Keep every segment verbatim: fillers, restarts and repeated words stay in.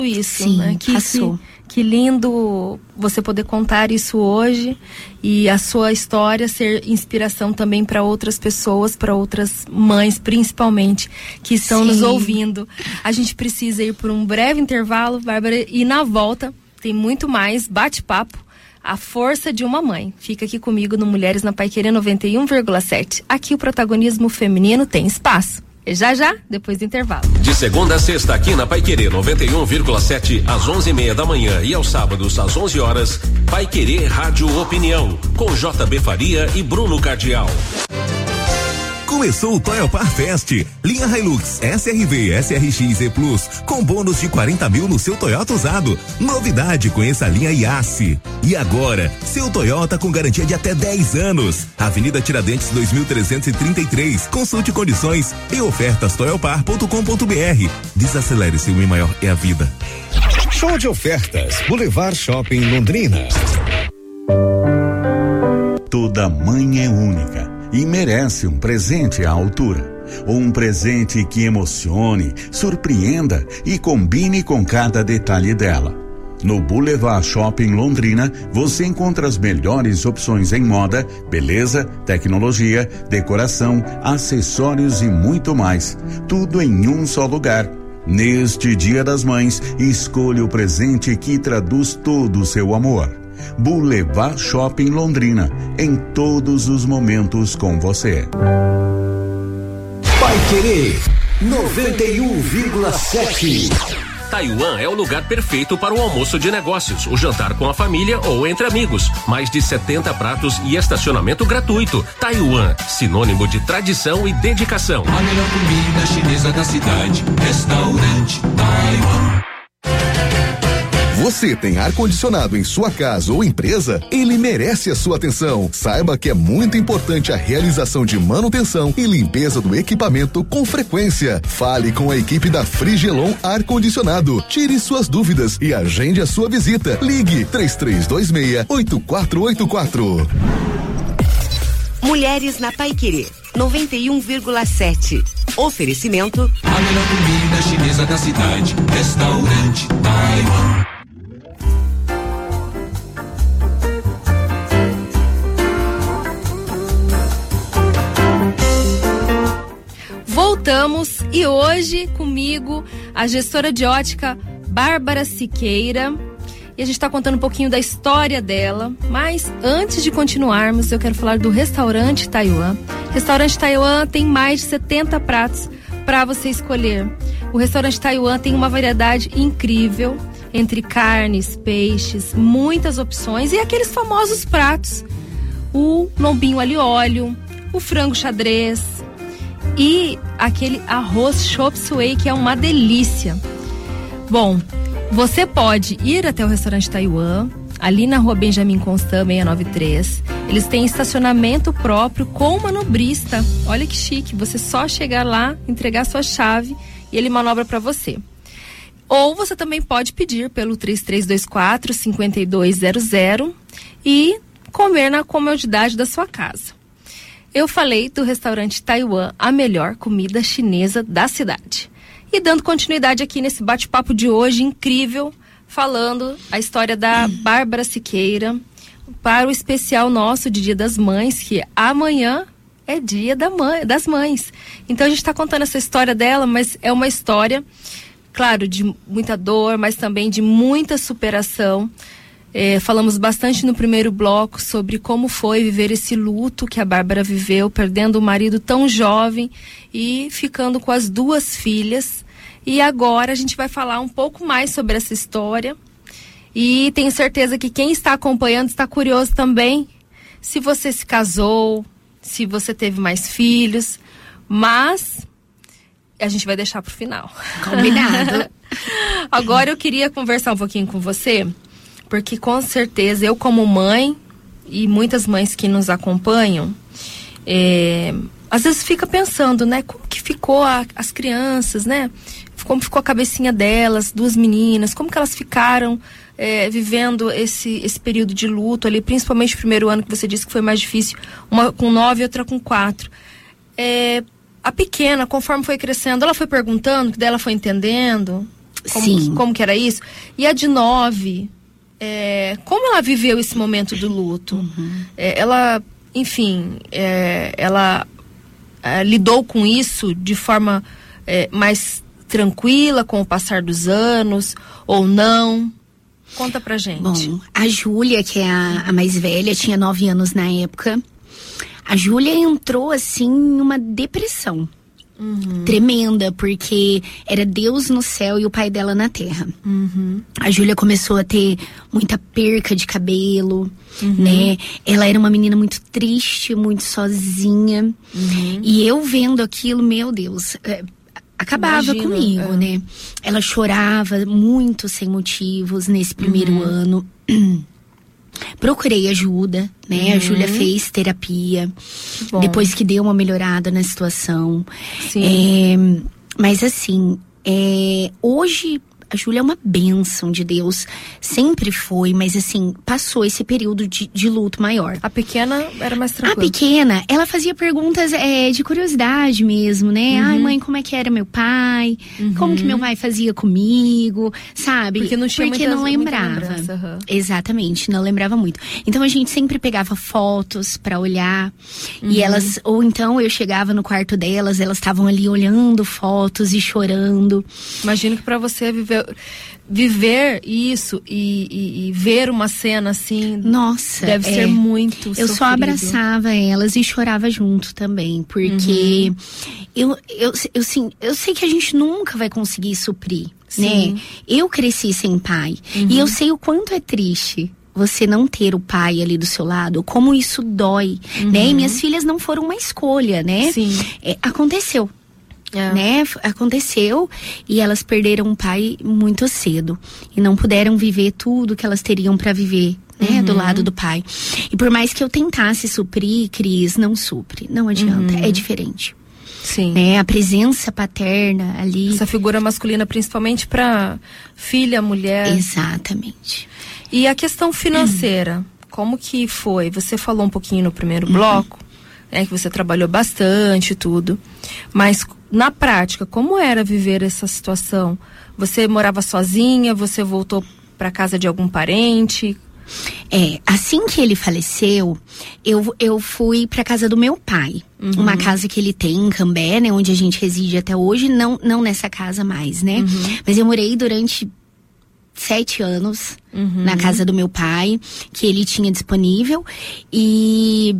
isso, Sim, né? Que, passou. Que, que lindo você poder contar isso hoje e a sua história ser inspiração também para outras pessoas, para outras mães, principalmente, que estão Sim. nos ouvindo. A gente precisa ir por um breve intervalo, Bárbara, e na volta tem muito mais bate-papo. A força de uma mãe. Fica aqui comigo no Mulheres na Paiquerê noventa e um vírgula sete. Aqui o protagonismo feminino tem espaço. E já já, depois do intervalo. De segunda a sexta aqui na Paiquerê noventa e um vírgula sete às onze e meia da manhã e aos sábados às onze horas, Paiquerê Rádio Opinião com J B Faria e Bruno Cardial. Começou o Toyopar Fest, linha Hilux S R V, S R X e Plus, com bônus de quarenta mil no seu Toyota usado. Novidade, conheça a linha Yasse. E agora, seu Toyota com garantia de até dez anos. Avenida Tiradentes dois mil trezentos e trinta e três. Consulte condições e ofertas toyopar ponto com ponto br. Desacelere, seu bem maior é a vida. Show de ofertas, Boulevard Shopping Londrina. Toda mãe é única e merece um presente à altura. Um presente que emocione, surpreenda e combine com cada detalhe dela. No Boulevard Shopping Londrina, você encontra as melhores opções em moda, beleza, tecnologia, decoração, acessórios e muito mais. Tudo em um só lugar. Neste Dia das Mães, escolha o presente que traduz todo o seu amor. Boulevard Shopping Londrina, em todos os momentos com você. Paiquerê noventa e um vírgula sete. Taiwan é o lugar perfeito para o almoço de negócios, o jantar com a família ou entre amigos. Mais de setenta pratos e estacionamento gratuito. Taiwan, sinônimo de tradição e dedicação. A melhor comida chinesa da cidade, Restaurante Taiwan. Você tem ar-condicionado em sua casa ou empresa? Ele merece a sua atenção. Saiba que é muito importante a realização de manutenção e limpeza do equipamento com frequência. Fale com a equipe da Frigelon Ar-Condicionado. Tire suas dúvidas e agende a sua visita. Ligue três três dois seis, oito quatro oito quatro. Mulheres na Paiquerê noventa e um vírgula sete. Oferecimento: a melhor comida chinesa da cidade, Restaurante Taiwan. Voltamos e hoje comigo a gestora de ótica Bárbara Siqueira, e a gente está contando um pouquinho da história dela, mas antes de continuarmos eu quero falar do Restaurante Taiwan. Restaurante Taiwan tem mais de setenta pratos para você escolher. O Restaurante Taiwan tem uma variedade incrível entre carnes, peixes, muitas opções e aqueles famosos pratos, o lombinho alho e óleo, o frango xadrez e aquele arroz chop suey, que é uma delícia. Bom, você pode ir até o Restaurante Taiwan, ali na rua Benjamin Constant seiscentos e noventa e três. Eles têm estacionamento próprio com manobrista. Olha que chique, você só chegar lá, entregar sua chave e ele manobra para você. Ou você também pode pedir pelo três três dois quatro, cinco dois zero zero e comer na comodidade da sua casa. Eu falei do Restaurante Taiwan, a melhor comida chinesa da cidade. E dando continuidade aqui nesse bate-papo de hoje incrível, falando a história da Bárbara Siqueira para o especial nosso de Dia das Mães, que amanhã é Dia da mãe, das Mães. Então a gente está contando essa história dela, mas é uma história, claro, de muita dor, mas também de muita superação. É, falamos bastante no primeiro bloco sobre como foi viver esse luto que a Bárbara viveu, perdendo o marido tão jovem e ficando com as duas filhas. E agora a gente vai falar um pouco mais sobre essa história. E tenho certeza que quem está acompanhando está curioso também se você se casou, se você teve mais filhos, mas a gente vai deixar para o final. Combinado. Agora eu queria conversar um pouquinho com você, porque com certeza eu, como mãe, e muitas mães que nos acompanham, é, às vezes fica pensando, né, como que ficou a, as crianças, né, como ficou a cabecinha delas, duas meninas, como que elas ficaram é, vivendo esse, esse período de luto ali, principalmente o primeiro ano que você disse que foi mais difícil, uma com nove e outra com quatro. É, a pequena, conforme foi crescendo, ela foi perguntando, que daí ela foi entendendo. Como, Sim. Como que era isso? E a de nove, é, como ela viveu esse momento do luto? Uhum. É, ela, enfim, é, ela é, lidou com isso de forma é, mais tranquila com o passar dos anos ou não? Conta pra gente. Bom, a Júlia, que é a, a mais velha, tinha nove anos na época. A Júlia entrou, assim, numa depressão. Uhum. Tremenda, porque era Deus no céu e o pai dela na terra. Uhum. A Júlia começou a ter muita perca de cabelo, uhum. né? Ela era uma menina muito triste, muito sozinha. Uhum. E eu vendo aquilo, meu Deus, é, acabava Imagina, comigo, é. né? Ela chorava muito sem motivos nesse primeiro uhum. ano. Procurei ajuda, né? Uhum. A Júlia fez terapia, que depois que deu uma melhorada na situação. Sim. É, mas assim, é, hoje a Júlia é uma bênção de Deus, sempre foi, mas assim, passou esse período de, de luto maior. A pequena era mais tranquila. A pequena, ela fazia perguntas é, de curiosidade mesmo, né? Uhum. Ai, mãe, como é que era meu pai? Uhum. Como que meu pai fazia comigo? Sabe? Porque não tinha Porque muitas, não lembrava. Uhum. Exatamente, não lembrava muito. Então a gente sempre pegava fotos pra olhar. Uhum. E elas, ou então eu chegava no quarto delas, elas estavam ali olhando fotos e chorando. Imagino que pra você viver viver isso e, e, e ver uma cena assim, nossa, deve é, ser muito eu sofrido. Só abraçava elas e chorava junto também, porque uhum. eu, eu, eu, sim, eu sei que a gente nunca vai conseguir suprir, Sim. né? Eu cresci sem pai uhum. e eu sei o quanto é triste você não ter o pai ali do seu lado, como isso dói, uhum. né? E minhas filhas não foram uma escolha, né? Sim. É, aconteceu. É. Né? Aconteceu e elas perderam um pai muito cedo e não puderam viver tudo que elas teriam para viver, né? Uhum. Do lado do pai. E por mais que eu tentasse suprir, Cris, não supre, não adianta, uhum. é diferente. Sim. Né? A presença paterna ali. Essa figura masculina, principalmente para filha, mulher. Exatamente. E a questão financeira, uhum. como que foi? Você falou um pouquinho no primeiro uhum. bloco, né, que você trabalhou bastante e tudo, mas na prática, como era viver essa situação? Você morava sozinha? Você voltou para casa de algum parente? É, assim que ele faleceu, eu, eu fui para casa do meu pai. Uhum. Uma casa que ele tem em Cambé, né, onde a gente reside até hoje, não, não nessa casa mais, né? Uhum. Mas eu morei durante sete anos uhum. na casa do meu pai, que ele tinha disponível, e...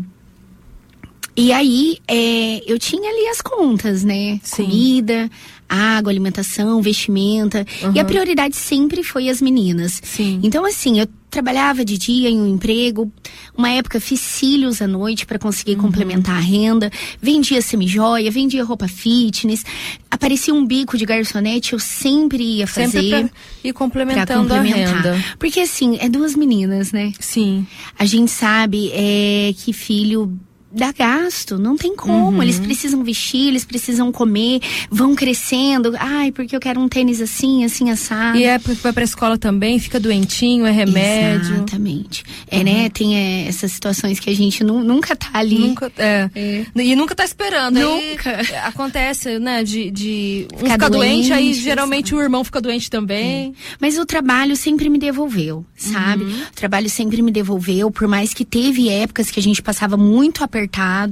E aí, é, eu tinha ali as contas, né? Sim. Comida, água, alimentação, vestimenta. Uhum. E a prioridade sempre foi as meninas. Sim. Então, assim, eu trabalhava de dia em um emprego. Uma época fiz cílios à noite para conseguir uhum. complementar a renda. Vendia semijoia, vendia roupa fitness. Aparecia um bico de garçonete, eu sempre ia fazer. Sempre pra ir complementando pra complementar. A renda. Porque, assim, é duas meninas, né? Sim. A gente sabe é, que filho... dá gasto, não tem como, uhum. eles precisam vestir, eles precisam comer, vão crescendo, ai, porque eu quero um tênis assim, assim, assado. E é porque vai pra escola também, fica doentinho, é remédio. Exatamente. É, uhum. né, tem é, essas situações que a gente nu, nunca tá ali. Nunca, é. é. E nunca tá esperando. Nunca. Aí acontece, né, de, de um ficar doente, doente, aí geralmente sabe? O irmão fica doente também. É. Mas o trabalho sempre me devolveu, sabe? Uhum. O trabalho sempre me devolveu, por mais que teve épocas que a gente passava muito apertado,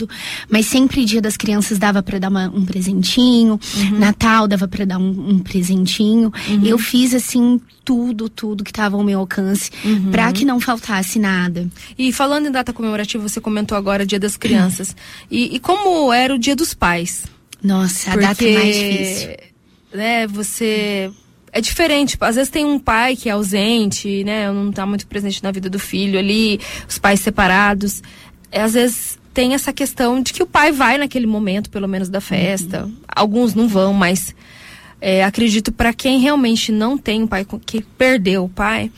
mas sempre dia das crianças dava para dar uma, um presentinho, uhum. Natal dava para dar um, um presentinho. Uhum. Eu fiz assim tudo, tudo que estava ao meu alcance uhum. para que não faltasse nada. E falando em data comemorativa, você comentou agora Dia das Crianças. Uhum. E, e como era o Dia dos Pais? Nossa, Porque, a data é mais difícil. Né, você... É diferente, às vezes tem um pai que é ausente, né, não tá muito presente na vida do filho ali, os pais separados. É, às vezes tem essa questão de que o pai vai naquele momento, pelo menos da festa. Uhum. Alguns não vão, mas é, acredito para quem realmente não tem um pai, que perdeu o pai,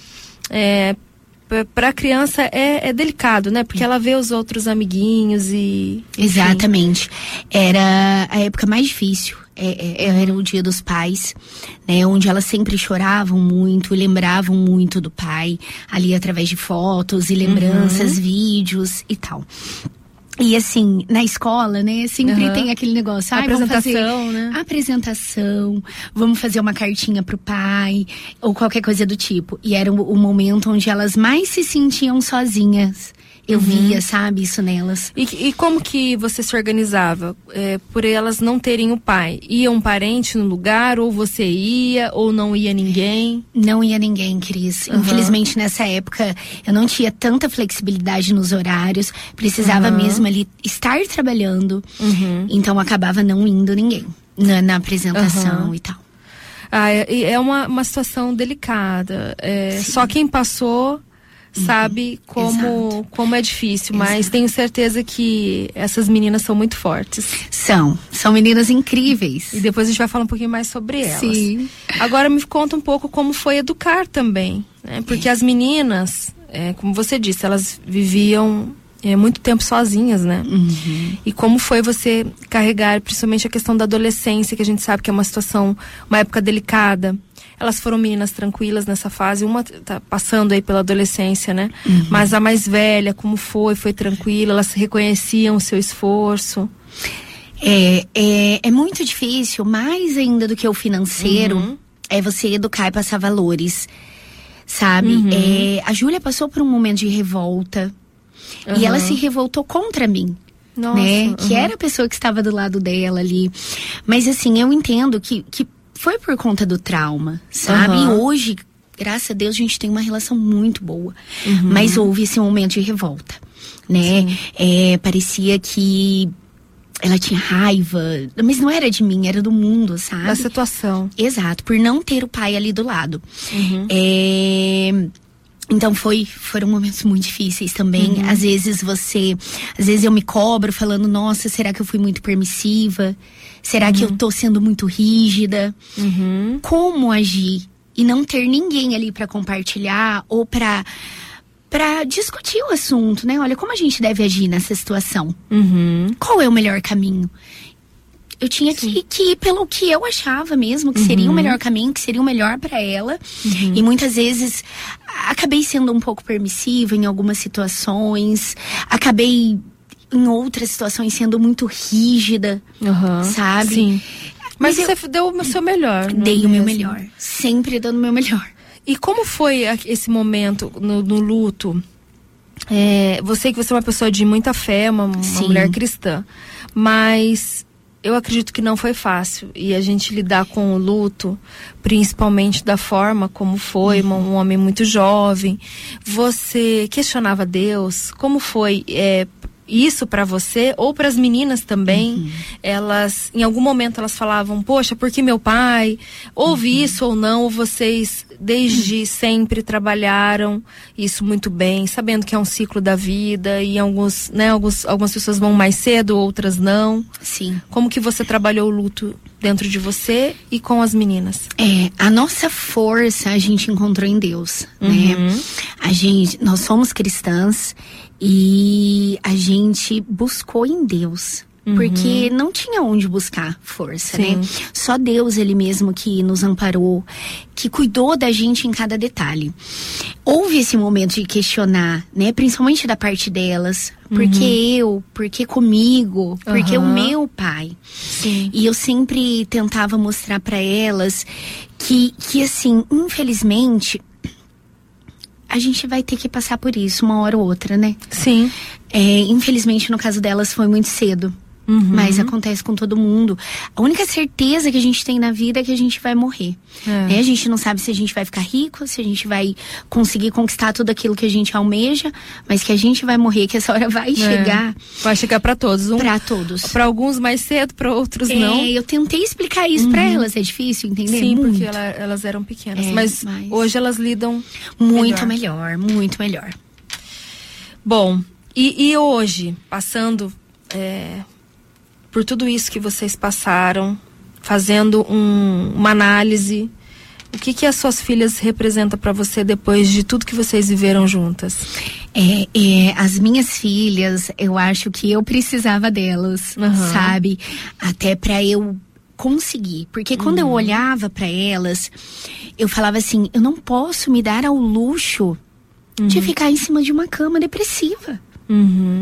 é, para a criança é, é delicado, né? Porque ela vê os outros amiguinhos e... Enfim. Exatamente. Era a época mais difícil. É, é, era o Dia dos Pais, né? Onde elas sempre choravam muito, lembravam muito do pai, ali através de fotos e lembranças, uhum. vídeos e tal. E assim, na escola, né, sempre uhum. tem aquele negócio, ah, apresentação, vamos fazer né? Apresentação, vamos fazer uma cartinha pro pai, ou qualquer coisa do tipo. E era o, o momento onde elas mais se sentiam sozinhas. Eu uhum. via, sabe, isso nelas. E, e como que você se organizava? É, por elas não terem o pai? Ia um parente no lugar, ou você ia, ou não ia ninguém? Não ia ninguém, Cris. Uhum. Infelizmente, nessa época, eu não tinha tanta flexibilidade nos horários. Precisava uhum. mesmo ali estar trabalhando. Uhum. Então, acabava não indo ninguém na, na apresentação uhum. e tal. Ah, é, é uma, uma situação delicada. É, só quem passou... sabe como, como é difícil, mas Exato. Tenho certeza que essas meninas são muito fortes. São, são meninas incríveis. E depois a gente vai falar um pouquinho mais sobre elas. Sim. Agora me conta um pouco como foi educar também, né? Porque é. as meninas, é, como você disse, elas viviam é, muito tempo sozinhas, né? Uhum. E como foi você carregar, principalmente a questão da adolescência, que a gente sabe que é uma situação, uma época delicada. Elas foram meninas tranquilas nessa fase, uma tá passando aí pela adolescência, né? Uhum. Mas a mais velha, como foi? Foi tranquila? Elas reconheciam o seu esforço? É, é, é muito difícil, mais ainda do que o financeiro, uhum. é você educar e passar valores, sabe? Uhum. É, a Júlia passou por um momento de revolta, uhum. e ela se revoltou contra mim. Nossa, né? Uhum. Que era a pessoa que estava do lado dela ali. Mas assim, eu entendo que... que foi por conta do trauma, sabe? Uhum. E hoje, graças a Deus, a gente tem uma relação muito boa. Uhum. Mas houve esse momento de revolta, né? É, parecia que ela tinha raiva, mas não era de mim, era do mundo, sabe? Da situação. Exato, por não ter o pai ali do lado. Uhum. É... Então foi, foram momentos muito difíceis também. Uhum. Às vezes você, às vezes eu me cobro falando, nossa, será que eu fui muito permissiva? Será uhum. que eu tô sendo muito rígida? Uhum. Como agir e não ter ninguém ali pra compartilhar ou pra, pra discutir o assunto, né? Olha, como a gente deve agir nessa situação? Uhum. Qual é o melhor caminho? Eu tinha que, que ir pelo que eu achava mesmo, que uhum. seria o melhor caminho, que seria o melhor pra ela. Uhum. E muitas vezes acabei sendo um pouco permissiva em algumas situações. Acabei, em outras situações, sendo muito rígida, uhum. sabe? Sim. Mas, Mas você eu, deu o seu melhor. Dei o meu melhor. Sempre dando o meu melhor. E como foi esse momento no, no luto? É, você que você é uma pessoa de muita fé, uma, uma mulher cristã. Mas... eu acredito que não foi fácil. E a gente lidar com o luto, principalmente da forma como foi, uhum. um homem muito jovem. Você questionava Deus? Como foi é, isso pra você? Ou pras meninas também? Uhum. Elas, em algum momento elas falavam, poxa, por que meu pai? Houve uhum. isso ou não? Ou vocês desde uhum. sempre trabalharam isso muito bem, sabendo que é um ciclo da vida e alguns, né, alguns, algumas pessoas vão mais cedo, outras não. Sim. Como que você trabalhou o luto dentro de você e com as meninas? É, a nossa força a gente encontrou em Deus, uhum. né? A gente, nós somos cristãs e a gente buscou em Deus. Uhum. Porque não tinha onde buscar força, Sim. né? Só Deus, Ele mesmo, que nos amparou, que cuidou da gente em cada detalhe. Houve esse momento de questionar, né? Principalmente da parte delas. Por que uhum. eu? Por que comigo? Por que uhum. o meu pai? Sim. E eu sempre tentava mostrar pra elas que, que assim, infelizmente... a gente vai ter que passar por isso uma hora ou outra, né? Sim. É, infelizmente, no caso delas, foi muito cedo. Uhum. Mas acontece com todo mundo. A única certeza que a gente tem na vida é que a gente vai morrer. É. Né? A gente não sabe se a gente vai ficar rico, se a gente vai conseguir conquistar tudo aquilo que a gente almeja, mas que a gente vai morrer, que essa hora vai é. chegar. Vai chegar pra todos. Um, pra todos. Pra alguns mais cedo, pra outros é, não. Eu tentei explicar isso uhum. pra elas. É difícil entender? Sim, muito. porque ela, elas eram pequenas. É, mas, mas hoje elas lidam muito melhor. melhor, muito melhor. Bom, e, e hoje, passando... É, por tudo isso que vocês passaram, fazendo um, uma análise, o que que as suas filhas representam para você depois de tudo que vocês viveram juntas? É, é, as minhas filhas, eu acho que eu precisava delas, uhum. sabe? Até para eu conseguir, porque quando uhum. eu olhava para elas, eu falava assim, eu não posso me dar ao luxo uhum. de ficar em cima de uma cama depressiva. Uhum.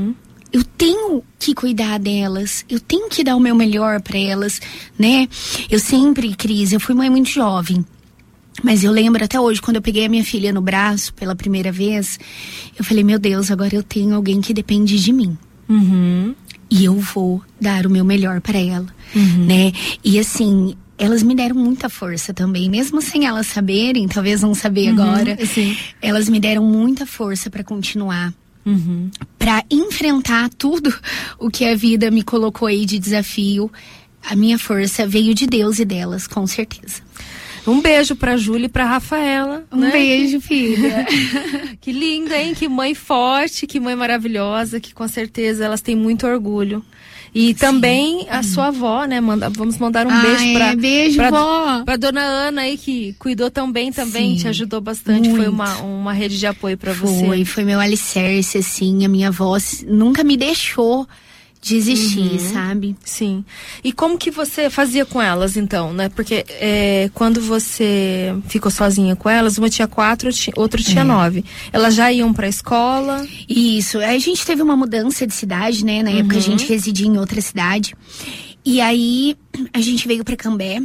eu tenho que cuidar delas, eu tenho que dar o meu melhor para elas, né? Eu sempre, Cris, eu fui mãe muito jovem, mas eu lembro até hoje, quando eu peguei a minha filha no braço pela primeira vez, eu falei, meu Deus, agora eu tenho alguém que depende de mim. Uhum. E eu vou dar o meu melhor para ela, uhum. né? E assim, elas me deram muita força também, mesmo sem elas saberem, talvez não saber uhum, agora, sim. elas me deram muita força para continuar. Uhum. Para enfrentar tudo o que a vida me colocou aí de desafio. A minha força veio de Deus e delas, com certeza. Um beijo pra Júlia e pra Rafaela. Um né? beijo, filha. Que linda, hein? Que mãe forte, que mãe maravilhosa, que com certeza elas têm muito orgulho. E também Sim. a sua avó, né? Manda, vamos mandar um ah, beijo pra, é, beijo, pra, vó. pra dona Ana aí, que cuidou tão bem também, Sim, te ajudou bastante. Muito. Foi uma, uma rede de apoio pra você. Foi, foi meu alicerce, assim. A minha avó nunca me deixou desistir, uhum. sabe? Sim. E como que você fazia com elas, então, né? Porque é, quando você ficou sozinha com elas, uma tinha quatro, outra tinha é. nove. Elas já iam pra escola? Isso. Aí a gente teve uma mudança de cidade, né? Na uhum. época a gente residia em outra cidade. E aí a gente veio pra Cambé.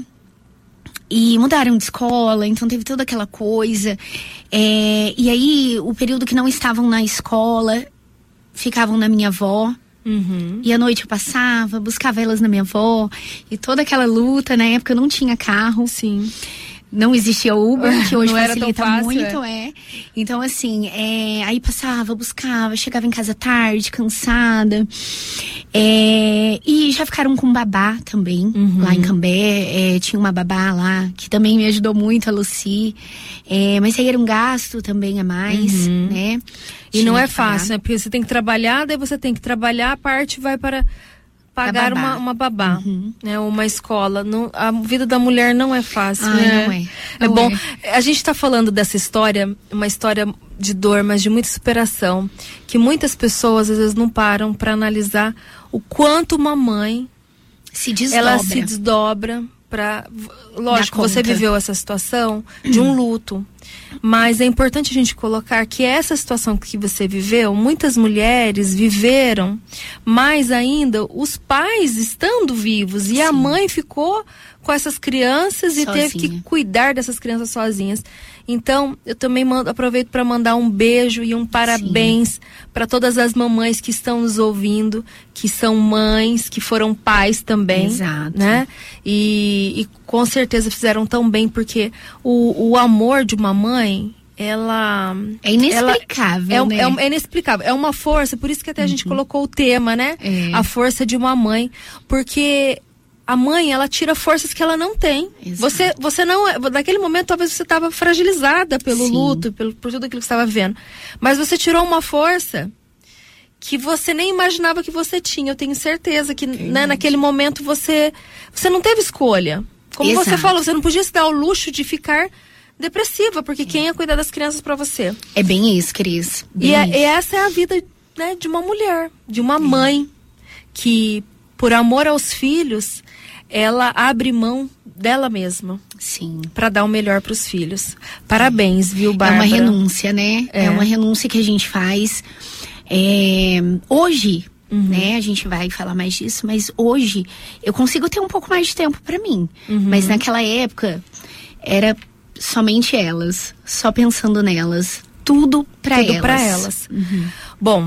E mudaram de escola, então teve toda aquela coisa. É, e aí, o período que não estavam na escola, ficavam na minha avó. Uhum. E à noite eu passava, buscava elas na minha avó. E toda aquela luta, na época eu não tinha carro. Sim. Não existia Uber, que hoje não facilita era tão fácil, muito, é. é. Então, assim, é, aí passava, buscava, chegava em casa tarde, cansada. É, e já ficaram com babá também, uhum. lá em Cambé. É, tinha uma babá lá, que também me ajudou muito, a Lucy. É, mas aí era um gasto também a mais, uhum. né? E tinha não é fácil, né? Porque você tem que trabalhar, daí você tem que trabalhar, a parte vai para... pagar babá. Uma, uma babá, uhum. né, uma escola. Não, a vida da mulher não é fácil, Ai, né? Não é. É não bom. É. A gente está falando dessa história, uma história de dor, mas de muita superação, que muitas pessoas às vezes não param para analisar o quanto uma mãe se desdobra. Ela se desdobra para, lógico, você viveu essa situação de um luto. Mas é importante a gente colocar que essa situação que você viveu, muitas mulheres viveram, mais ainda os pais estando vivos. E Sim. a mãe ficou com essas crianças e Sozinha. teve que cuidar dessas crianças sozinhas. Então, eu também mando, aproveito para mandar um beijo e um parabéns para todas as mamães que estão nos ouvindo, que são mães, que foram pais também. Exato. Né? E, e com certeza fizeram tão bem, porque o, o amor de uma mãe, ela... É inexplicável, ela, né? É, é, é inexplicável. É uma força, por isso que até a gente uhum. colocou o tema, né? É. A força de uma mãe. Porque... a mãe, ela tira forças que ela não tem. Exato. Você, você não, naquele momento talvez você estava fragilizada pelo Sim. luto, pelo, por tudo aquilo que você estava vivendo. Mas você tirou uma força que você nem imaginava que você tinha. Eu tenho certeza que né, naquele momento você, você não teve escolha. Como Exato. você falou, você não podia se dar o luxo de ficar depressiva, porque é. quem ia cuidar das crianças para você? É bem isso, Cris. Bem e, é, isso. e essa é a vida né, de uma mulher, de uma mãe, que por amor aos filhos, ela abre mão dela mesma. Sim. Para dar o melhor para os filhos. Parabéns, viu, Bárbara? É uma renúncia, né? É, é uma renúncia que a gente faz. É, hoje, uhum. né? A gente vai falar mais disso, mas hoje eu consigo ter um pouco mais de tempo para mim. Uhum. Mas naquela época era somente elas, só pensando nelas, tudo para elas. Tudo para elas. Uhum. Bom,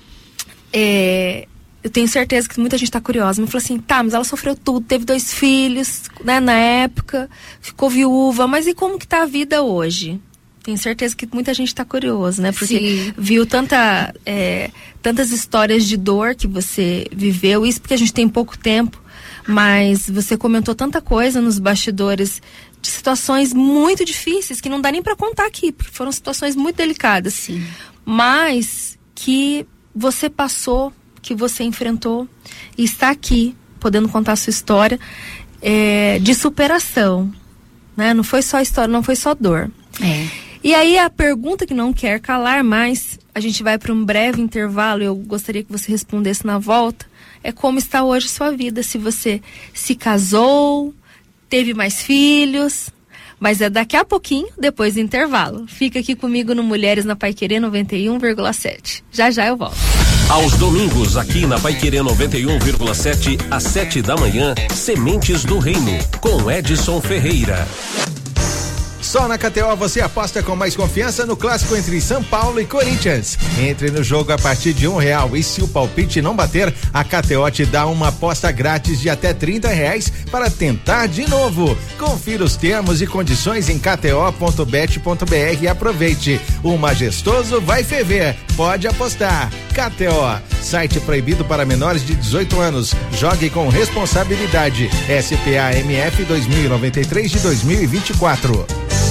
é, eu tenho certeza que muita gente tá curiosa. Me falou assim, tá, mas ela sofreu tudo, teve dois filhos, né, na época, ficou viúva, mas e como que tá a vida hoje? Tenho certeza que muita gente tá curiosa, né? Porque Sim. viu tanta, é, tantas histórias de dor que você viveu, isso porque a gente tem pouco tempo, mas você comentou tanta coisa nos bastidores de situações muito difíceis que não dá nem para contar aqui, porque foram situações muito delicadas. Sim. Mas que você passou, que você enfrentou e está aqui podendo contar a sua história é, de superação, né? Não foi só história, não foi só dor. É. E aí a pergunta que não quer calar mais, a gente vai para um breve intervalo, eu gostaria que você respondesse na volta, é como está hoje sua vida, se você se casou, teve mais filhos, mas é daqui a pouquinho, depois do intervalo. Fica aqui comigo no Mulheres na Paiquerê noventa e um vírgula sete. Já já eu volto. Aos domingos, aqui na Paiquerê noventa e um vírgula sete, às sete da manhã, Sementes do Reino, com Edson Ferreira. Só na K T O você aposta com mais confiança no clássico entre São Paulo e Corinthians. Entre no jogo a partir de um real e se o palpite não bater, a K T O te dá uma aposta grátis de até trinta reais para tentar de novo. Confira os termos e condições em k t o ponto bet ponto b r e aproveite. O majestoso vai ferver. Pode apostar. K T O, site proibido para menores de dezoito anos. Jogue com responsabilidade. S P A M F dois mil e noventa e três de dois mil e vinte e quatro.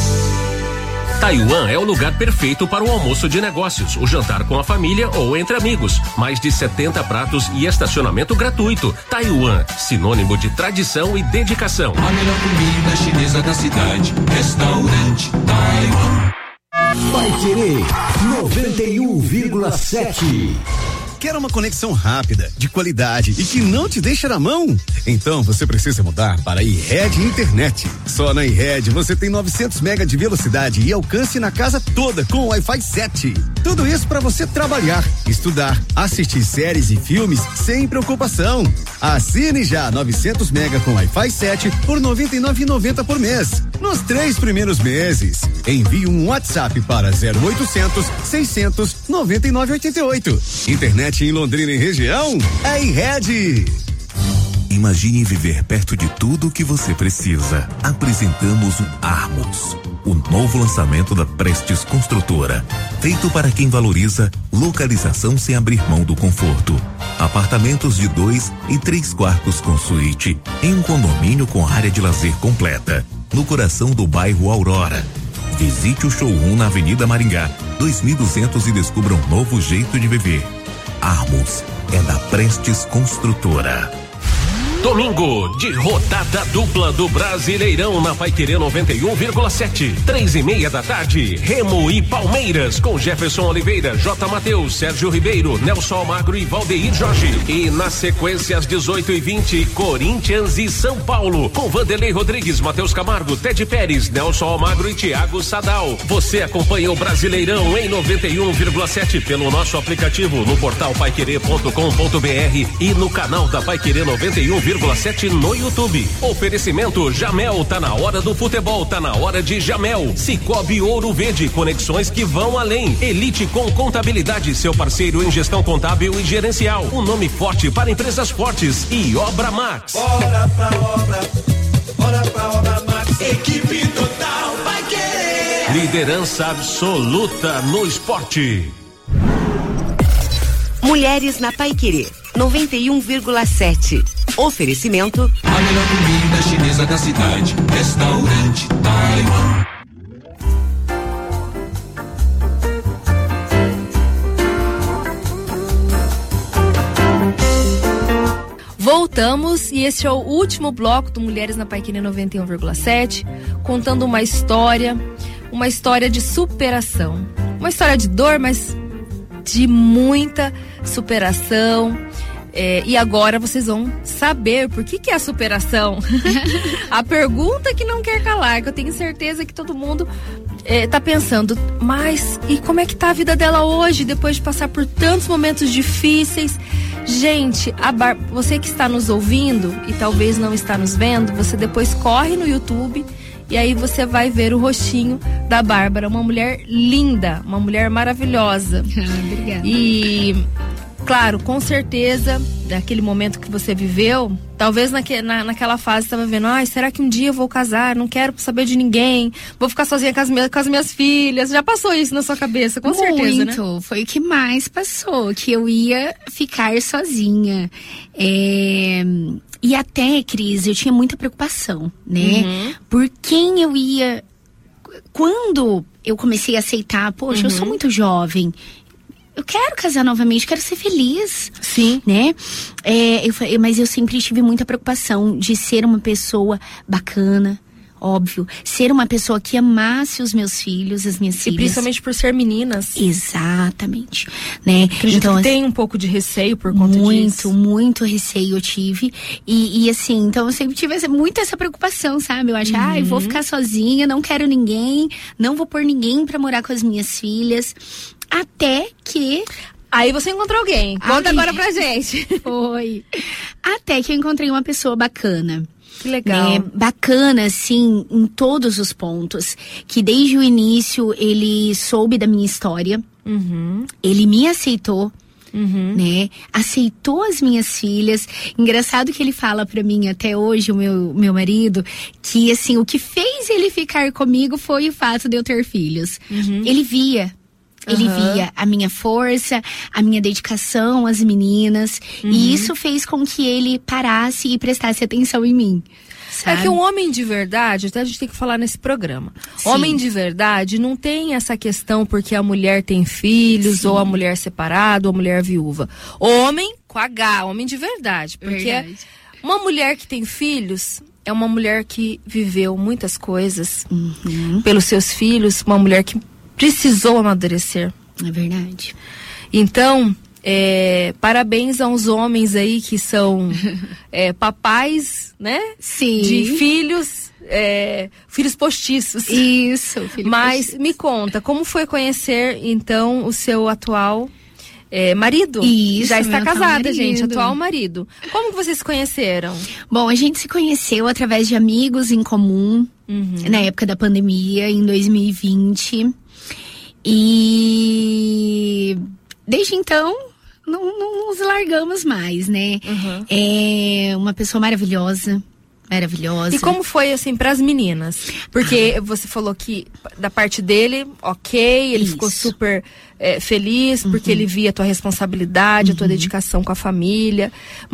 Taiwan é o lugar perfeito para o almoço de negócios, o jantar com a família ou entre amigos. Mais de setenta pratos e estacionamento gratuito. Taiwan, sinônimo de tradição e dedicação. A melhor comida chinesa da cidade. Restaurante Taiwan. Paiquerê noventa e um vírgula sete. Quer uma conexão rápida, de qualidade e que não te deixa na mão? Então você precisa mudar para a iRed Internet. Só na iRed você tem novecentos mega de velocidade e alcance na casa toda com Wi-Fi sete. Tudo isso para você trabalhar, estudar, assistir séries e filmes sem preocupação. Assine já novecentos mega com Wi-Fi sete por noventa e nove reais e noventa centavos por mês. Nos três primeiros meses. Envie um WhatsApp para zero oitocentos, seiscentos, noventa e nove, oitenta e oito. Internet em Londrina e região é iRed. Imagine viver perto de tudo o que você precisa. Apresentamos o Armos, o novo lançamento da Prestes Construtora, feito para quem valoriza localização sem abrir mão do conforto. Apartamentos de dois e três quartos com suíte, em um condomínio com área de lazer completa, no coração do bairro Aurora. Visite o showroom na Avenida Maringá, dois mil e duzentos e descubra um novo jeito de viver. Armos é da Prestes Construtora. Domingo de rodada dupla do Brasileirão na Paiquerê noventa e um vírgula sete. Três e meia da tarde, Remo e Palmeiras com Jefferson Oliveira, J. Mateus, Sérgio Ribeiro, Nelson Almagro e Valdeir Jorge. E na sequência às dezoito e vinte, Corinthians e São Paulo com Vanderlei Rodrigues, Matheus Camargo, Ted Pérez, Nelson Almagro e Thiago Sadal. Você acompanha o Brasileirão em noventa e um vírgula sete pelo nosso aplicativo no portal paiquerê ponto com ponto b r e no canal da Paiquerê noventa e um vírgula sete no YouTube. Oferecimento Jamel, tá na hora do futebol, tá na hora de Jamel. Cicobi Ouro Verde, conexões que vão além. Elite com Contabilidade, seu parceiro em gestão contábil e gerencial. Um nome forte para empresas fortes. E Obra Max. Bora pra obra, bora pra obra Max. Equipe total vai querer. Liderança absoluta no esporte. Mulheres na Paiquerê noventa e um vírgula sete. Oferecimento. A melhor comida chinesa da cidade. Restaurante Taiwan. Voltamos e esse é o último bloco do Mulheres na Paiquerê noventa e um vírgula sete, contando uma história, uma história de superação. Uma história de dor, mas de muita superação. É, e agora vocês vão saber por que que é a superação. A pergunta que não quer calar, que eu tenho certeza que todo mundo é, tá pensando, mas e como é que tá a vida dela hoje, depois de passar por tantos momentos difíceis? Gente, a Bar... você que está nos ouvindo e talvez não está nos vendo, você depois corre no YouTube e aí você vai ver o rostinho da Bárbara, uma mulher linda, uma mulher maravilhosa. Obrigada. E claro, com certeza, daquele momento que você viveu, talvez naque, na, naquela fase você estava vendo, ai, será que um dia eu vou casar? Não quero saber de ninguém, vou ficar sozinha com as, minhas, com as minhas filhas. Já passou isso na sua cabeça, com Muito, certeza, né? Muito, foi o que mais passou, que eu ia ficar sozinha. É... E até, Cris, eu tinha muita preocupação, né? Uhum. Por quem eu ia... Quando eu comecei a aceitar, poxa, uhum. eu sou muito jovem, eu quero casar novamente, quero ser feliz. Sim. Né? É, eu, mas eu sempre tive muita preocupação de ser uma pessoa bacana, óbvio. Ser uma pessoa que amasse os meus filhos, as minhas filhas. E principalmente por ser meninas. Exatamente. Né? Acredito então, que tem um pouco de receio por conta muito, disso. Muito, muito receio eu tive. E, e assim, então eu sempre tive essa, muito essa preocupação, sabe? Eu acho, uhum. ah, eu vou ficar sozinha, não quero ninguém, não vou pôr ninguém pra morar com as minhas filhas. Até que... Aí você encontrou alguém. Conta Ai, agora pra gente. Foi. Até que eu encontrei uma pessoa bacana. Que legal. Né? Bacana, assim, em todos os pontos. Que desde o início ele soube da minha história. Uhum. Ele me aceitou. Uhum. Né? Aceitou as minhas filhas. Engraçado que ele fala pra mim até hoje, o meu, meu marido, que assim, o que fez ele ficar comigo foi o fato de eu ter filhos. Uhum. Ele via. Ele Uhum. via a minha força, a minha dedicação às meninas. Uhum. E isso fez com que ele parasse e prestasse atenção em mim. Sabe? É que um homem de verdade, até a gente tem que falar nesse programa. Sim. Homem de verdade não tem essa questão porque a mulher tem filhos, Sim. ou a mulher separada, ou a mulher viúva. Homem com H, homem de verdade. Porque Verdade. uma mulher que tem filhos é uma mulher que viveu muitas coisas Uhum. pelos seus filhos, uma mulher que precisou amadurecer. É verdade. Então, é, parabéns aos homens aí que são é, papais, né? Sim. De filhos, é, filhos postiços. Isso, filho Mas postiço. me conta, como foi conhecer então o seu atual é, marido? Isso, Já está meu atual casada, marido. gente, atual marido. Como que vocês se conheceram? Bom, a gente se conheceu através de amigos em comum, Uhum. na época da pandemia, em dois mil e vinte. E desde então, não, não nos largamos mais, né? Uhum. É uma pessoa maravilhosa, maravilhosa. E como foi assim para as meninas? Porque você falou que da parte dele, ok, ele Isso. ficou super é, feliz porque ele via a tua responsabilidade, a tua dedicação com a família.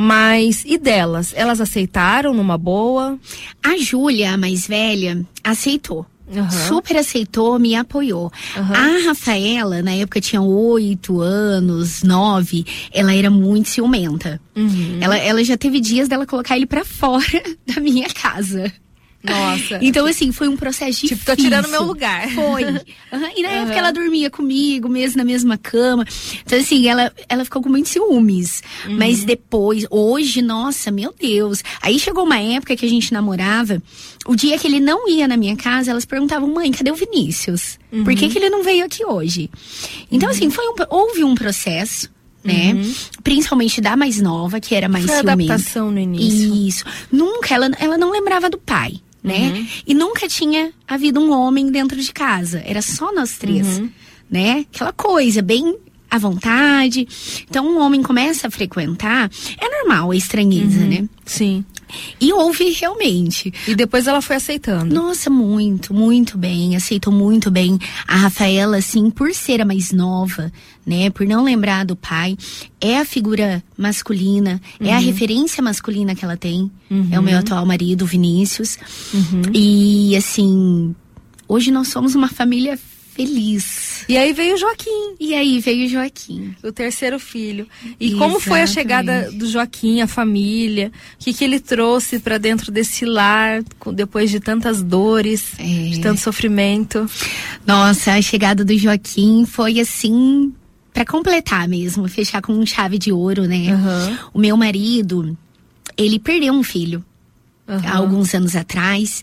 Mas e delas? Elas aceitaram numa boa? A Júlia, a mais velha, aceitou. Uhum. Super aceitou, me apoiou. Uhum. A Rafaela, na época tinha oito anos, nove, ela era muito ciumenta. Uhum. Ela, ela já teve dias dela colocar ele pra fora da minha casa. Nossa. Então, assim, foi um processo difícil. Tipo, tô tirando meu lugar. Foi. Uhum. E na Uhum. época ela dormia comigo, mesmo na mesma cama. Então, assim, ela, ela ficou com muitos ciúmes. Uhum. Mas depois, hoje, nossa, meu Deus. Aí chegou uma época que a gente namorava. O dia que ele não ia na minha casa, elas perguntavam, mãe, cadê o Vinícius? Uhum. Por que que ele não veio aqui hoje? Então, assim, foi um, houve um processo. Né? Uhum. Principalmente da mais nova, que era mais Foi ciumenta. adaptação no início. Isso. Nunca, ela, ela não lembrava do pai, né? Uhum. E nunca tinha havido um homem dentro de casa. Era só nós três, Uhum. né? Aquela coisa, bem à vontade. Então, um homem começa a frequentar, é normal a estranheza, Uhum. né? Sim. E houve realmente. E depois ela foi aceitando. Nossa, muito, muito bem. Aceitou muito bem. A Rafaela, assim, por ser a mais nova, né? Por não lembrar do pai, é a figura masculina, é a referência masculina que ela tem. Uhum. É o meu atual marido, Vinícius. Uhum. E, assim, hoje nós somos uma família feliz. E aí veio o Joaquim. E aí veio o Joaquim. O terceiro filho. E como foi a Exatamente. chegada do Joaquim, a família? O que, que ele trouxe pra dentro desse lar, com- depois de tantas dores, É. de tanto sofrimento? Nossa, a chegada do Joaquim foi assim, pra completar mesmo, fechar com chave de ouro, né? Uhum. O meu marido, ele perdeu um filho Uhum. há alguns anos atrás.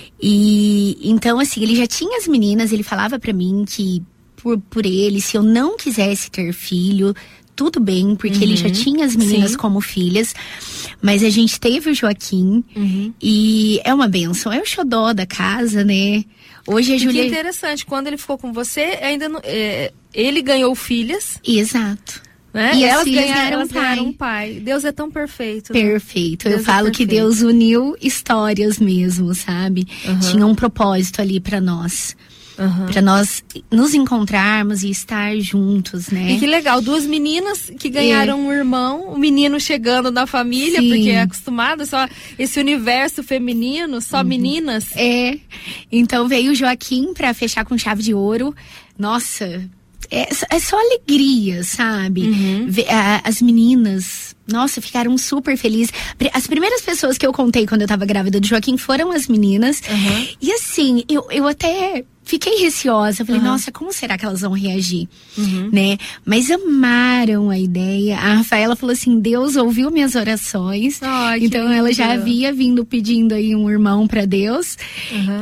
E então, assim, ele já tinha as meninas, ele falava pra mim que por, por ele, se eu não quisesse ter filho, tudo bem, porque ele já tinha as meninas Sim. como filhas. Mas a gente teve o Joaquim Uhum. e é uma bênção, é o xodó da casa, né? Hoje a E que Júlia. interessante, quando ele ficou com você, ainda não, é, ele ganhou filhas, Exato. né? E as elas filhas ganharam, ganharam elas ganharam pai. um pai. Deus é tão perfeito. né? Perfeito. Deus Eu é falo que perfeito. Deus uniu histórias mesmo, sabe? Uhum. Tinha um propósito ali pra nós. Uhum. Pra nós nos encontrarmos e estar juntos, né? E que legal, duas meninas que ganharam um irmão, o menino chegando na família, Sim. porque é acostumado só esse universo feminino, só meninas. É. Então veio o Joaquim pra fechar com chave de ouro. Nossa, é, só- é só alegria, sabe? Uhum. Ver, a- as meninas, nossa, ficaram super felizes. Pri- As primeiras pessoas que eu contei quando eu tava grávida do Joaquim foram as meninas. Uhum. E assim, eu, eu até fiquei receosa. Falei, uhum. nossa, como será que elas vão reagir? Uhum. Né? Mas amaram a ideia. A Rafaela falou assim, Deus ouviu minhas orações. Oh, então ela já havia vindo pedindo aí um irmão para Deus. Uhum.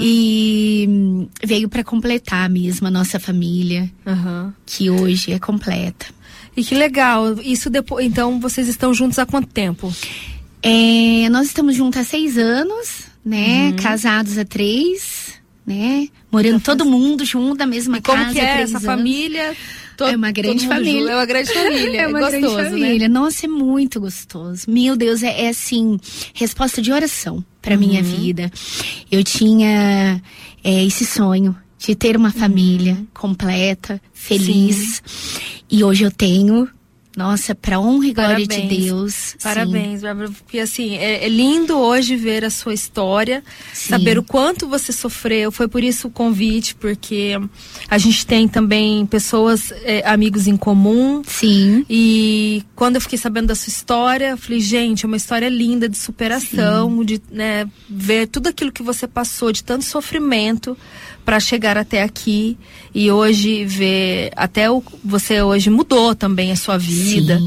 E veio para completar mesmo a nossa família. Uhum. Que hoje é completa. E que legal. Isso depois, então vocês estão juntos há quanto tempo? É, nós estamos juntos há seis anos, né? Uhum. Casados há três, né? Morando todo mundo junto na mesma e como casa. Que é essa anos. família? Todo, é uma grande família. Junto. É uma grande família. É uma é gostoso, grande família. Né? Nossa, é muito gostoso. Meu Deus, é, é assim, resposta de oração pra uhum. minha vida. Eu tinha é, esse sonho de ter uma família uhum. completa, feliz. Sim. E hoje eu tenho. Nossa, pra honra e glória de Deus. Parabéns, Bárbara. Porque assim, é, é lindo hoje ver a sua história, sim. saber o quanto você sofreu. Foi por isso o convite, porque a gente tem também pessoas, é, amigos em comum. Sim. E quando eu fiquei sabendo da sua história, eu falei, gente, é uma história linda de superação, sim. de né, ver tudo aquilo que você passou, de tanto sofrimento para chegar até aqui. E hoje ver até o, você hoje mudou também a sua vida,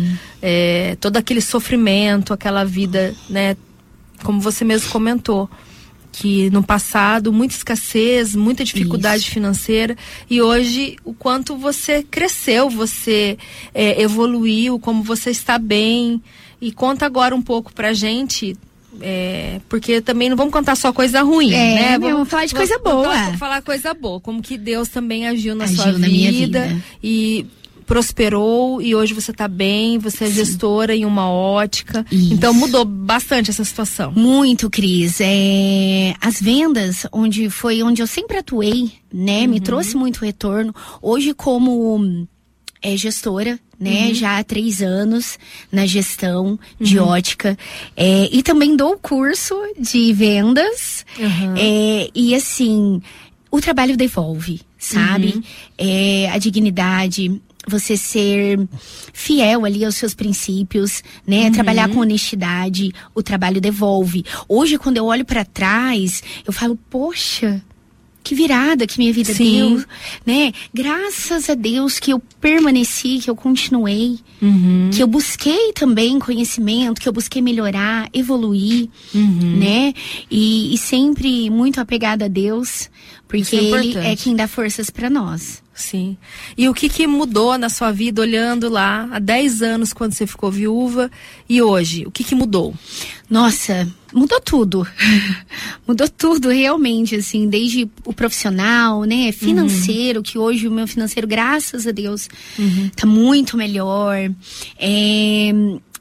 é, todo aquele sofrimento, aquela vida, né, como você mesmo comentou, que no passado muita escassez, muita dificuldade Isso. financeira, e hoje o quanto você cresceu, você é, evoluiu, como você está bem. E conta agora um pouco pra gente. É, porque também não vamos contar só coisa ruim, é, né? Vamos, vamos falar de coisa boa. Vamos falar coisa boa, como que Deus também agiu na agiu sua na vida, minha vida e prosperou, e hoje você tá bem, você é Sim. gestora em uma ótica. Isso. Então mudou bastante essa situação. Muito, Cris. É, as vendas, onde foi onde eu sempre atuei, né? Uhum. Me trouxe muito retorno. Hoje, como é, gestora, né, uhum. já há três anos na gestão de uhum. ótica, é, e também dou curso de vendas, uhum. é, e assim, o trabalho devolve, sabe? Uhum. É, a dignidade, você ser fiel ali aos seus princípios, né? Uhum. Trabalhar com honestidade, o trabalho devolve. Hoje, quando eu olho pra trás, eu falo, poxa, que virada que minha vida Sim. deu, né? Graças a Deus que eu permaneci, que eu continuei, uhum. que eu busquei também conhecimento, que eu busquei melhorar, evoluir, uhum. né? E, e sempre muito apegada a Deus, porque é Ele é quem dá forças para nós. Sim. E o que que mudou na sua vida, olhando lá há dez anos, quando você ficou viúva, e hoje? O que que mudou? Nossa, mudou tudo. Mudou tudo, realmente, assim, desde o profissional, né, financeiro, uhum. que hoje o meu financeiro, graças a Deus, uhum. tá muito melhor. É...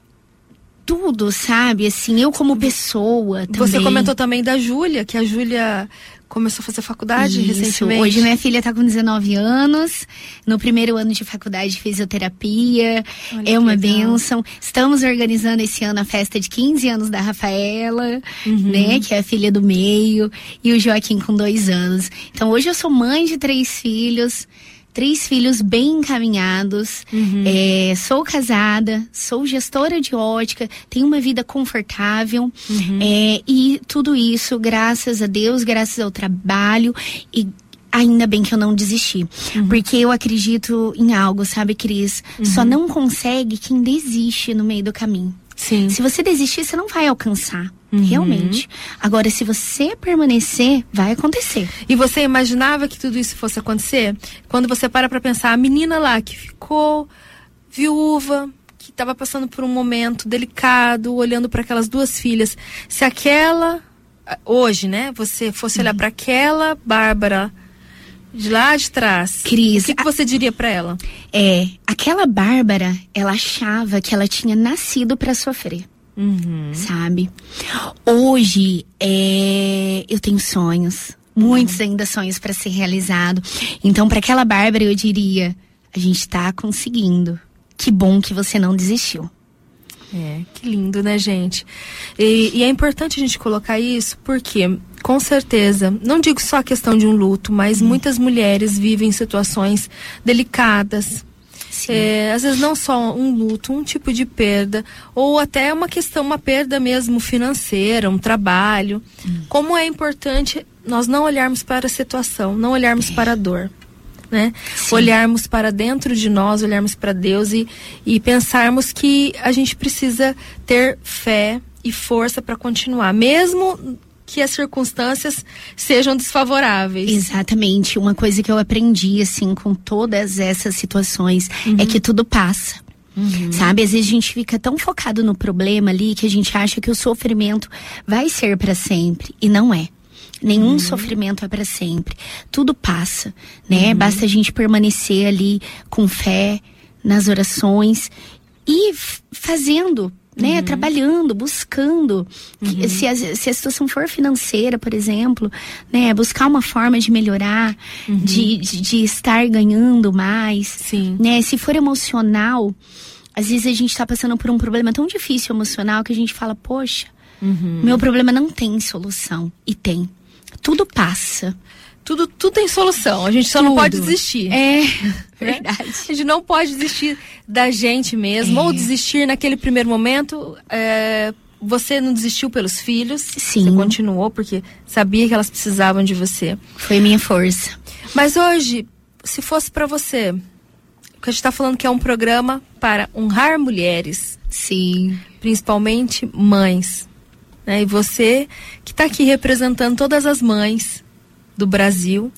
Tudo, sabe, assim, eu como pessoa também. Você comentou também da Júlia, que a Júlia começou a fazer faculdade Isso. recentemente. Hoje minha filha tá com dezenove anos. No primeiro ano de faculdade de fisioterapia. Olha, é uma bênção. Estamos organizando esse ano a festa de quinze anos da Rafaela, uhum. né? Que é a filha do meio. E o Joaquim com dois anos. Então hoje eu sou mãe de três filhos. Três filhos bem encaminhados, uhum. é, sou casada, sou gestora de ótica, tenho uma vida confortável, uhum. é, e tudo isso graças a Deus, graças ao trabalho, e ainda bem que eu não desisti, uhum. porque eu acredito em algo, sabe, Cris? Uhum. Só não consegue quem desiste no meio do caminho. Sim. Se você desistir, você não vai alcançar, uhum. realmente. Agora, se você permanecer, vai acontecer. E você imaginava que tudo isso fosse acontecer? Quando você para pra pensar, a menina lá que ficou viúva, que estava passando por um momento delicado, olhando para aquelas duas filhas, se aquela, hoje, né, você fosse olhar uhum. para aquela Bárbara de lá de trás, Cris, o que, que você diria pra ela? É, aquela Bárbara, ela achava que ela tinha nascido pra sofrer, uhum. sabe? Hoje, é, eu tenho sonhos, muitos ainda sonhos pra ser realizado. Então, pra aquela Bárbara, eu diria, a gente tá conseguindo. Que bom que você não desistiu. É, que lindo, né, gente? E, e é importante a gente colocar isso porque, com certeza, não digo só a questão de um luto, mas hum. muitas mulheres vivem situações delicadas. É, às vezes não só um luto, um tipo de perda, ou até uma questão, uma perda mesmo financeira, um trabalho. Hum. Como é importante nós não olharmos para a situação, não olharmos é. para a dor, né? Sim. Olharmos para dentro de nós, olharmos para Deus e, e pensarmos que a gente precisa ter fé e força para continuar, mesmo que as circunstâncias sejam desfavoráveis. Exatamente. Uma coisa que eu aprendi, assim, com todas essas situações, uhum. é que tudo passa. Uhum. Sabe? Às vezes a gente fica tão focado no problema ali que a gente acha que o sofrimento vai ser para sempre. E não é. Nenhum uhum. sofrimento é para sempre. Tudo passa, né? Uhum. Basta a gente permanecer ali com fé, nas orações e f- fazendo, né? Uhum. Trabalhando, buscando. Uhum. Se, a, se a situação for financeira, por exemplo, né? Buscar uma forma de melhorar, uhum. de, de, de estar ganhando mais. Sim. Né? Se for emocional, às vezes a gente tá passando por um problema tão difícil emocional que a gente fala, poxa, uhum. meu problema não tem solução. E tem. Tudo passa. Tudo, tudo tem solução. A gente só tudo. não pode desistir. É, verdade. A gente não pode desistir da gente mesmo. É. Ou desistir naquele primeiro momento. É, você não desistiu pelos filhos. Sim. Você continuou porque sabia que elas precisavam de você. Foi minha força. Mas hoje, se fosse pra você, o que a gente tá falando que é um programa para honrar mulheres. Sim. Principalmente mães. Né? E você que está aqui representando todas as mães do Brasil,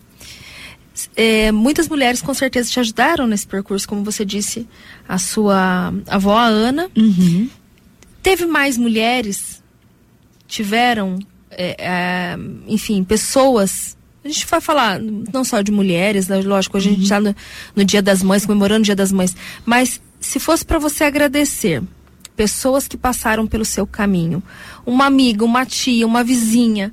é, muitas mulheres com certeza te ajudaram nesse percurso, como você disse, a sua avó a Ana. Uhum. Teve mais mulheres, tiveram, é, é, enfim, pessoas. A gente vai falar não só de mulheres, né? Lógico, a gente está uhum. no, no Dia das Mães, comemorando o Dia das Mães, mas se fosse para você agradecer pessoas que passaram pelo seu caminho, uma amiga, uma tia, uma vizinha,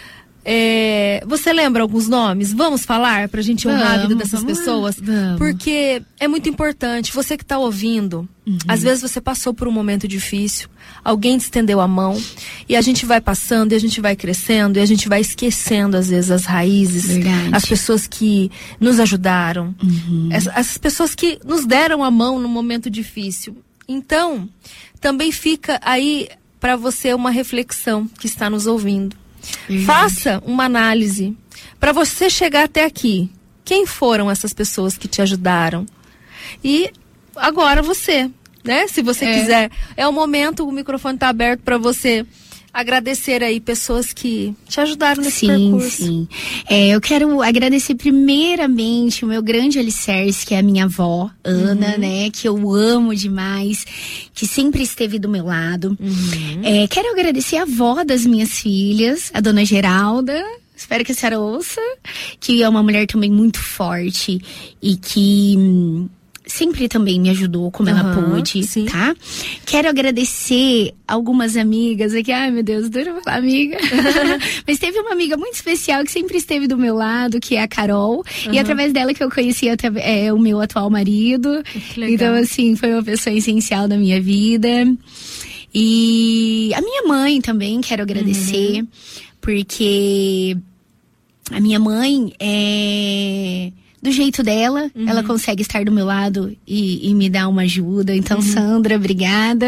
é, você lembra alguns nomes? Vamos falar pra gente honrar vamos, a vida dessas vamos, pessoas? Vamos. Porque é muito importante, você que tá ouvindo, uhum. às vezes você passou por um momento difícil, alguém te estendeu a mão, e a gente vai passando, e a gente vai crescendo, e a gente vai esquecendo às vezes as raízes, verdade. As pessoas que nos ajudaram, uhum. as, as pessoas que nos deram a mão num momento difícil. Então, também fica aí para você uma reflexão que está nos ouvindo. Uhum. Faça uma análise para você chegar até aqui. Quem foram essas pessoas que te ajudaram? E agora você, né? Se você é. quiser, é o momento, o microfone está aberto para você agradecer aí pessoas que te ajudaram nesse sim, percurso. Sim, sim. É, eu quero agradecer primeiramente o meu grande alicerce, que é a minha avó, Ana, uhum. né? Que eu amo demais, que sempre esteve do meu lado. Uhum. É, quero agradecer a avó das minhas filhas, a dona Geralda. Espero que a senhora ouça, que é uma mulher também muito forte e que hum, sempre também me ajudou como uhum, ela pôde, sim. tá? Quero agradecer algumas amigas aqui, ai meu Deus, duro falar amiga. Mas teve uma amiga muito especial que sempre esteve do meu lado, que é a Carol, uhum. e através dela que eu conheci até, é, o meu atual marido. Então assim, foi uma pessoa essencial da minha vida. E a minha mãe também quero agradecer, uhum. porque a minha mãe é... do jeito dela, uhum. ela consegue estar do meu lado e, e me dar uma ajuda. Então, uhum. Sandra, obrigada.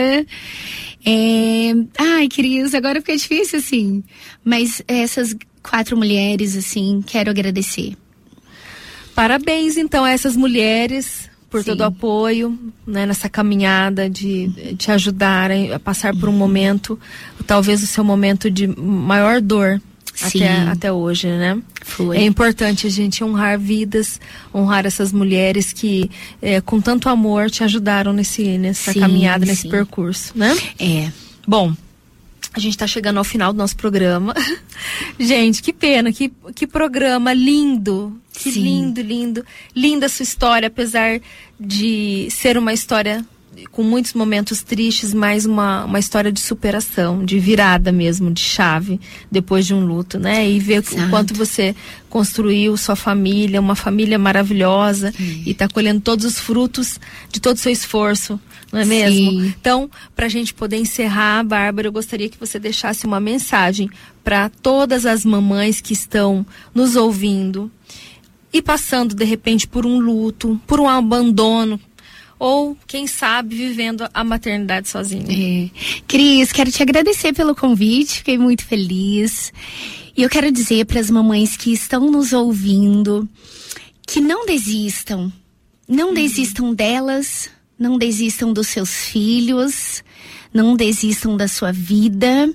É... Ai, Cris, agora fica difícil, assim. Mas essas quatro mulheres, assim, quero agradecer. Parabéns, então, a essas mulheres por Sim. todo o apoio, né, nessa caminhada de, de te ajudarem a passar por um momento, talvez o seu momento de maior dor. Até, até hoje, né? Foi. É importante a gente honrar vidas, honrar essas mulheres que é, com tanto amor te ajudaram nesse, nessa sim, caminhada, nesse sim. percurso, né? É. Bom, a gente tá chegando ao final do nosso programa. Gente, que pena, que, que programa lindo. Que sim. lindo, lindo. Linda a sua história, apesar de ser uma história com muitos momentos tristes, mas uma, uma história de superação, de virada mesmo, de chave, depois de um luto, né? E ver Exato. O quanto você construiu sua família, uma família maravilhosa, Sim. e tá colhendo todos os frutos de todo o seu esforço, não é mesmo? Sim. Então, pra gente poder encerrar, Bárbara, eu gostaria que você deixasse uma mensagem para todas as mamães que estão nos ouvindo e passando, de repente, por um luto, por um abandono, ou, quem sabe, vivendo a maternidade sozinho. É. Cris, quero te agradecer pelo convite, fiquei muito feliz. E eu quero dizer para as mamães que estão nos ouvindo que não desistam. Não uhum. desistam delas, não desistam dos seus filhos, não desistam da sua vida.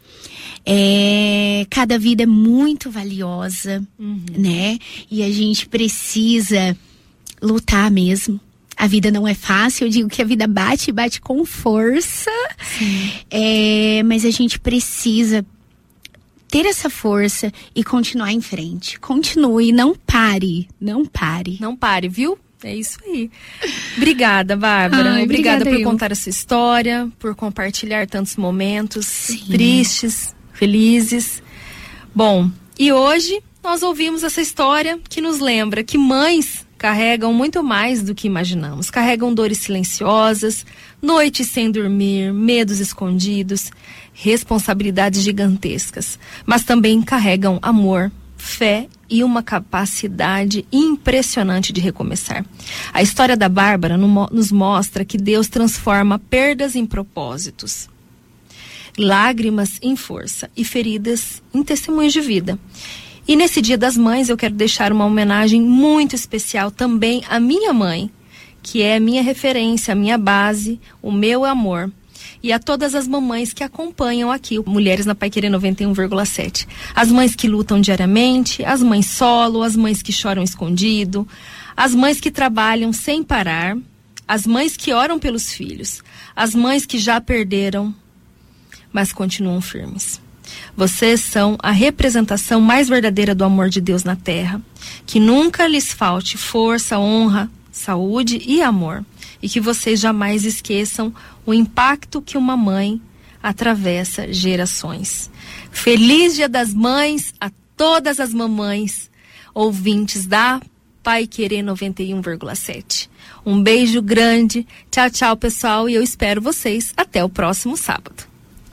É, cada vida é muito valiosa, uhum. né? E a gente precisa lutar mesmo. A vida não é fácil, eu digo que a vida bate, bate com força, é, mas a gente precisa ter essa força e continuar em frente. Continue, não pare, não pare. Não pare, viu? É isso aí. Obrigada, Bárbara. Ai, obrigada, obrigada por eu. contar essa história, por compartilhar tantos momentos Sim. tristes, felizes. Bom, e hoje nós ouvimos essa história que nos lembra que mães carregam muito mais do que imaginamos. Carregam dores silenciosas, noites sem dormir, medos escondidos, responsabilidades gigantescas. Mas também carregam amor, fé e uma capacidade impressionante de recomeçar. A história da Bárbara no, nos mostra que Deus transforma perdas em propósitos, lágrimas em força e feridas em testemunhos de vida. E nesse Dia das Mães eu quero deixar uma homenagem muito especial também à minha mãe, que é a minha referência, a minha base, o meu amor. E a todas as mamães que acompanham aqui, Mulheres na Paiquerê noventa e um vírgula sete. As mães que lutam diariamente, as mães solo, as mães que choram escondido, as mães que trabalham sem parar, as mães que oram pelos filhos, as mães que já perderam, mas continuam firmes. Vocês são a representação mais verdadeira do amor de Deus na terra. Que nunca lhes falte força, honra, saúde e amor. E que vocês jamais esqueçam o impacto que uma mãe atravessa gerações. Feliz Dia das Mães a todas as mamães ouvintes da Paiquerê noventa e um vírgula sete. Um beijo grande. Tchau, tchau, pessoal. E eu espero vocês até o próximo sábado.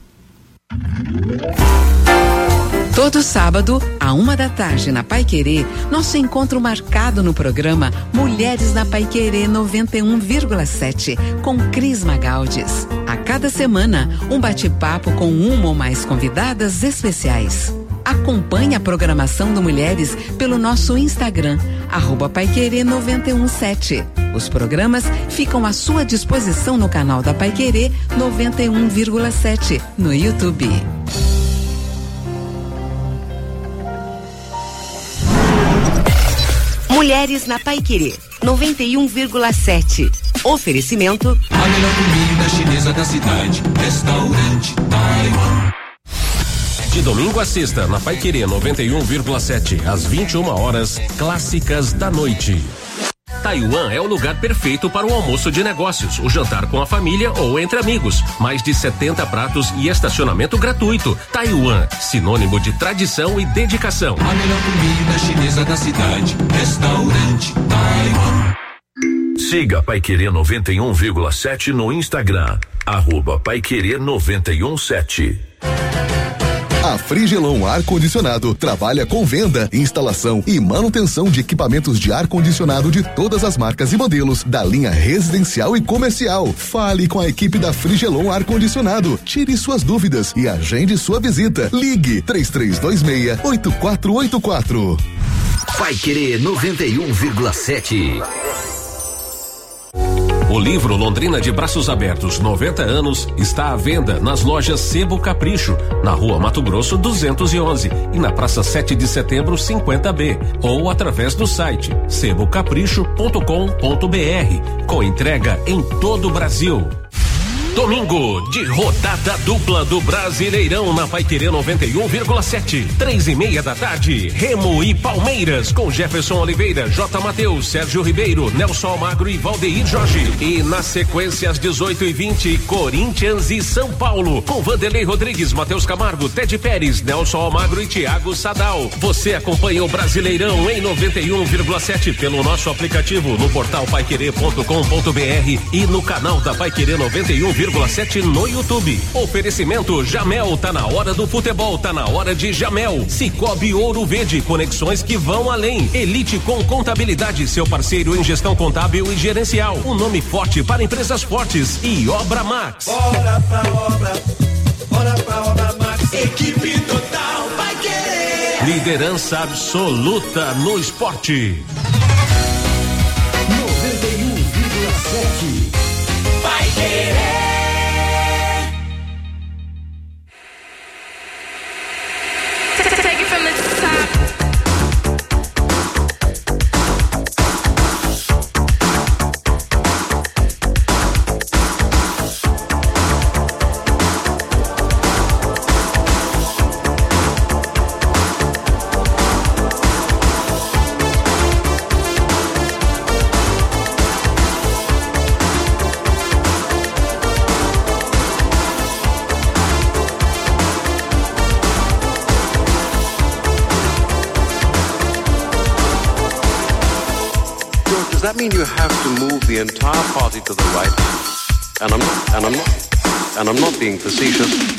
Todo sábado, à uma da tarde, na Paiquerê, nosso encontro marcado no programa Mulheres na Paiquerê noventa e um vírgula sete, com Cris Magaldes. A cada semana, um bate-papo com uma ou mais convidadas especiais. Acompanhe a programação do Mulheres pelo nosso Instagram, arroba Paiquerê noventa e um sete. Os programas ficam à sua disposição no canal da Paiquerê noventa e um vírgula sete, no YouTube. Mulheres na Paiquerê noventa e um vírgula sete. Oferecimento: a melhor comida chinesa da cidade, Restaurante Taiwan. De domingo a sexta, na Paiquerê noventa e um vírgula sete, às vinte e uma horas, clássicas da noite. Taiwan é o lugar perfeito para o almoço de negócios, o jantar com a família ou entre amigos. Mais de setenta pratos e estacionamento gratuito. Taiwan, sinônimo de tradição e dedicação. A melhor comida chinesa da cidade, Restaurante Taiwan. Siga Paiquerê noventa e um vírgula sete no Instagram, arroba Paiquerê noventa e um sete. A Frigelon Ar-Condicionado trabalha com venda, instalação e manutenção de equipamentos de ar-condicionado de todas as marcas e modelos da linha residencial e comercial. Fale com a equipe da Frigelon Ar-Condicionado. Tire suas dúvidas e agende sua visita. Ligue três três dois seis, oito quatro oito quatro. Paiquerê noventa e um vírgula sete. O livro Londrina de Braços Abertos, noventa anos, está à venda nas lojas Sebo Capricho, na Rua Mato Grosso duzentos e onze e na Praça sete de Setembro cinquenta B, ou através do site sebo capricho ponto com ponto br, com entrega em todo o Brasil. Domingo de rodada dupla do Brasileirão na Paiquerê noventa e um vírgula sete. Três e meia da tarde, Remo e Palmeiras com Jefferson Oliveira, J. Mateus, Sérgio Ribeiro, Nelson Almagro e Valdeir Jorge. E na sequência às dezoito e vinte, Corinthians e São Paulo com Vanderlei Rodrigues, Matheus Camargo, Ted Pérez, Nelson Almagro e Thiago Sadal. Você acompanha o Brasileirão em noventa e um vírgula sete pelo nosso aplicativo no portal paiquerê ponto com ponto br e no canal da Paiquerê noventa e um vírgula sete. vírgula sete no YouTube. Oferecimento Jamel, tá na hora do futebol, tá na hora de Jamel. Cicobi Ouro Verde, conexões que vão além. Elite com Contabilidade, seu parceiro em gestão contábil e gerencial. Um nome forte para empresas fortes. E Obra Max. Bora pra obra, bora pra Obra Max. Equipe total vai querer. Liderança absoluta no esporte. noventa e um vírgula sete vai querer. Take it from the top. Does that mean you have to move the entire party to the right? And I'm not, and I'm not, and I'm not being facetious.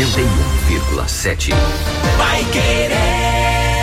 noventa e um vírgula sete. Vai Querer.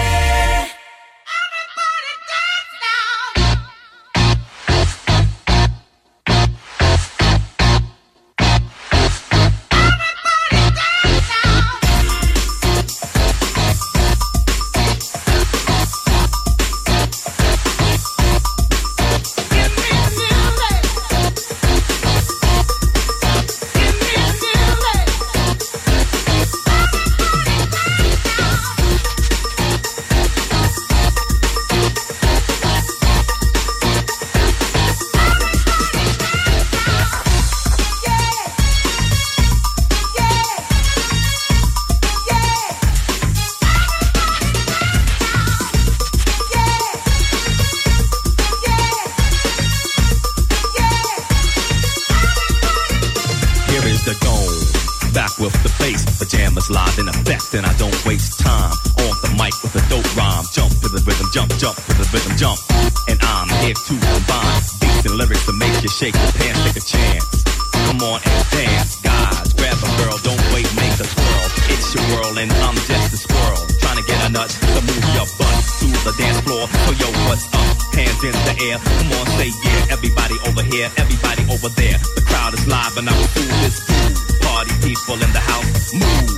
Live in effect, and I don't waste time on the mic with a dope rhyme. Jump to the rhythm, jump, jump to the rhythm, jump. And I'm here to combine beats and lyrics to make you shake your pants, take a chance. Come on and dance, guys. Grab a girl, don't wait, make a twirl. It's your world, and I'm just a squirrel trying to get a nut to move your butt to the dance floor. So yo, what's up? Hands in the air. Come on, say yeah. Everybody over here, everybody over there. The crowd is live, and I will do this too. Party people in the house, move.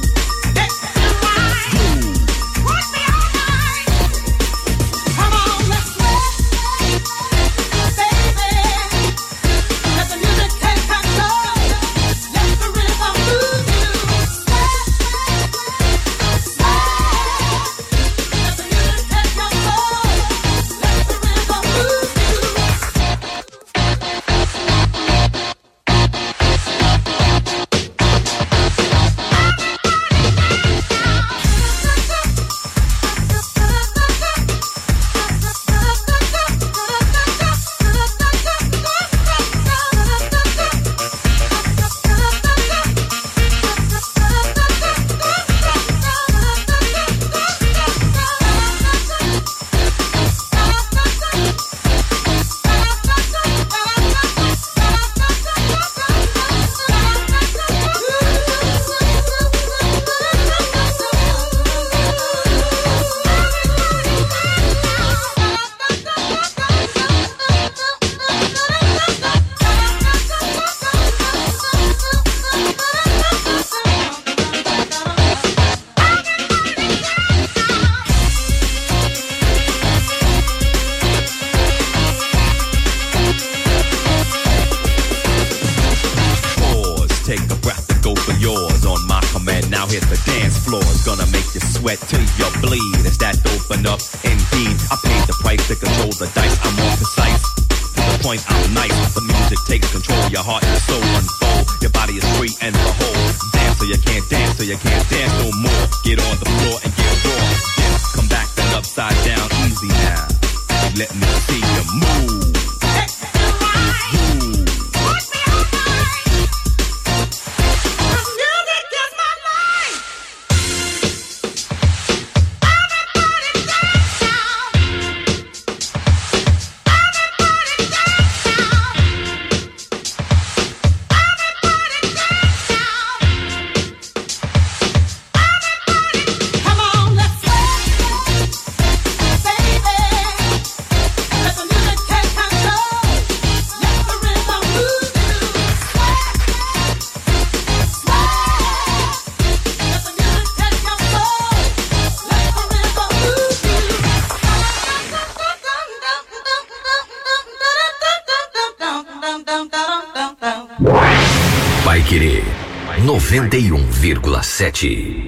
Paiquerê noventa e um vírgula sete.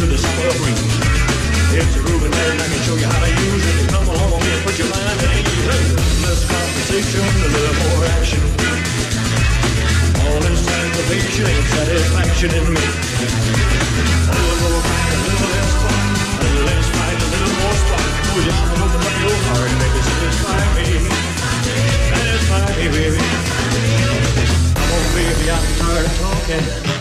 to the summer breeze. It's a grooving man, I can show you how to use it. Come along and put your mind at ease. Less conversation, a little more action. All this anticipation and satisfaction in me. A little more fight, a little less fun. A little less fight, a little more spark. Pull you out and open up your heart and make it satisfy me. Satisfy me, baby. Come on, baby, I'm tired of talking.